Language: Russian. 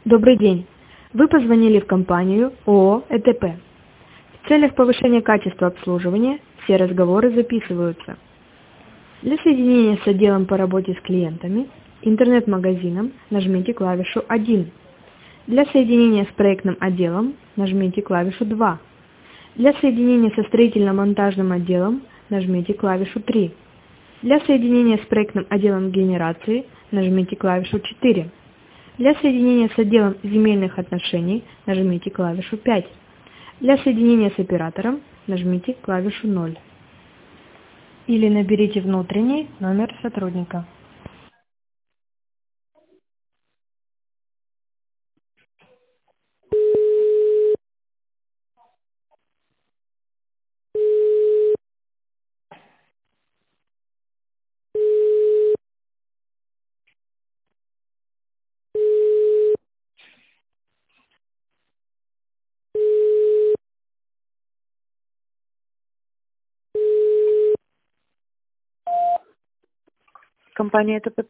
Добрый день. Вы позвонили в компанию ООО «ЭТП». В целях повышения качества обслуживания все разговоры записываются. Для соединения с отделом по работе с клиентами, интернет-магазином нажмите клавишу 1. Для соединения с проектным отделом нажмите клавишу 2. Для соединения со строительно-монтажным отделом нажмите клавишу 3. Для соединения с проектным отделом генерации нажмите клавишу 4. Для соединения с отделом земельных отношений нажмите клавишу 5. Для соединения с оператором нажмите клавишу 0. Или наберите внутренний номер сотрудника. Компания ТП